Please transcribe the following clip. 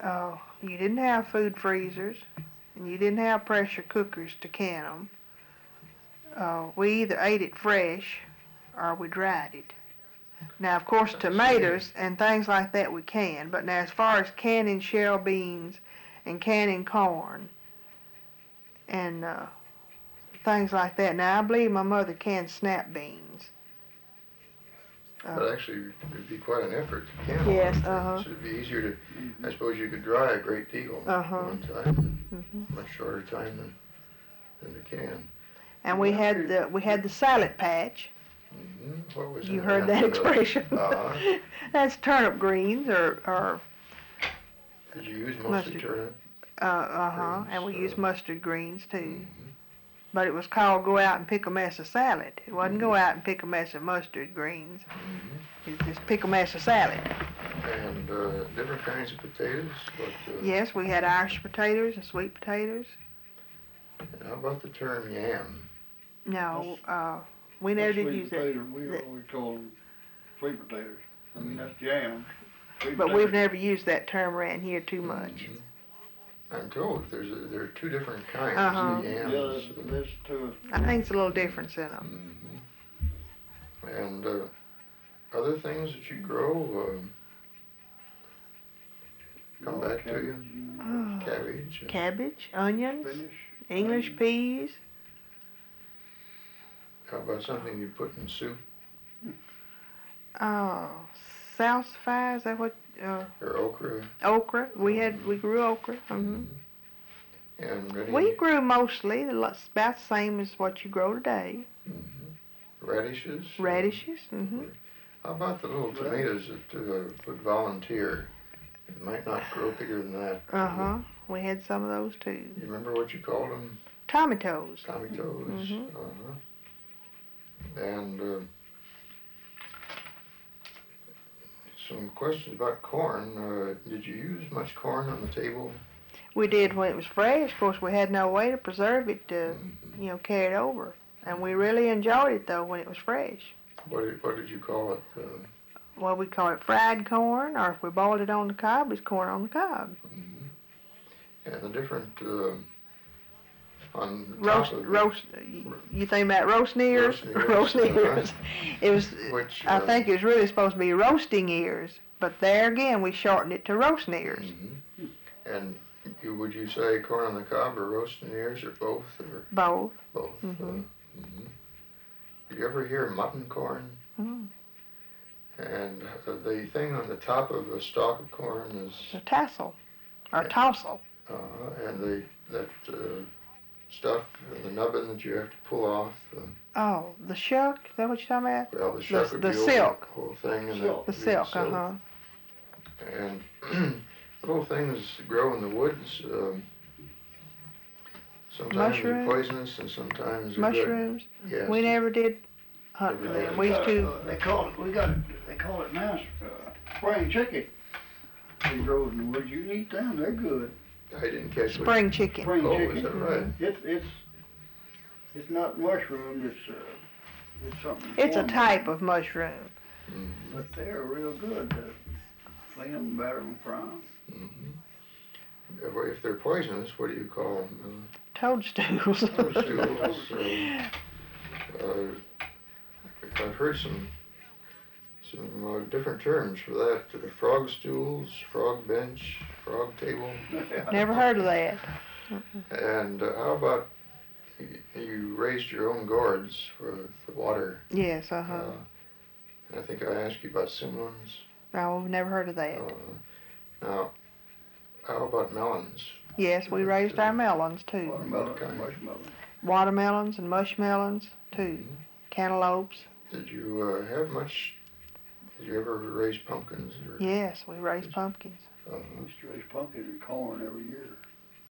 You didn't have food freezers, and you didn't have pressure cookers to can them. We either ate it fresh or we dried it. Now, of course, tomatoes and things like that we can, but now as far as canning shell beans and canning corn and things like that, now I believe my mother canned snap beans. But actually, it'd be quite an effort to can Yes, all those things. It'd be easier to, I suppose you could dry a great deal one time, much shorter time than to can. And we had the salad patch. What was You heard that expression? That's turnip greens or Did you use mostly turnip? And we used mustard greens too. But it was called go out and pick a mess of salad. It wasn't go out and pick a mess of mustard greens. It was just pick a mess of salad. And different kinds of potatoes? Yes, we had Irish potatoes and sweet potatoes. And how about the term yam? No, we never did use that. We call them sweet potatoes. I mean, that's yam. But we've never used that term around here too much. I'm told there are two different kinds of yams. Yeah, there's two. I think it's a little difference in them. And other things that you grow come back to you? Cabbage. Cabbage, onions, Spinach, English peas. How about something you put in soup? Salsify, is that what? Or okra. Okra. We grew okra. And we grew mostly about the same as what you grow today. Radishes. Radishes. How about the little tomatoes that would volunteer? It might not grow bigger than that. We had some of those too. You remember what you called them? Tomatoes. Tomatoes. And some questions about corn. Did you use much corn on the table? We did when it was fresh. Of course, we had no way to preserve it to, carry it over. And we really enjoyed it though when it was fresh. What did you call it? Well, we call it fried corn, or if we boiled it on the cob, it's corn on the cob. And the different on the roast. You think about roasting ears? Roasting ears. It was. I think it was really supposed to be roasting ears, but there again we shortened it to roasting ears. And would you say corn on the cob or roasting ears or both? Or both. Both. Did you ever hear mutton corn? And the thing on the top of a stalk of corn is a tassel or tossel. And that stuff, the nubbin that you have to pull off. The shuck? Is that what you're talking about? Well, the shuck would be silk. The whole thing. And the silk, And little things grow in the woods. Sometimes they're poisonous and sometimes they're mushrooms. Good. Yes. We never did hunt for them. We used to. They call it now spring chicken. They grow in the woods. You eat them. They're good. I didn't catch spring chicken. Spring chicken. Is that right? It's not mushroom. It's something. It's a type of mushroom. But they're real good. Clean them, batter them, fry them. If they're poisonous, what do you call them? Toadstools. Toadstools. I've heard some different terms for that. Frog stools, frog bench, frog table. Never heard of that. And how about you raised your own gourds for the water? Yes, I think I asked you about simlons. No, we've never heard of that. Now, how about melons? Yes, we raised our melons too. Watermelons and mushmelons too. Cantaloupes. Did you have much? Did you ever raise pumpkins? Yes, we raised pumpkins. We used to raise pumpkins and corn every year.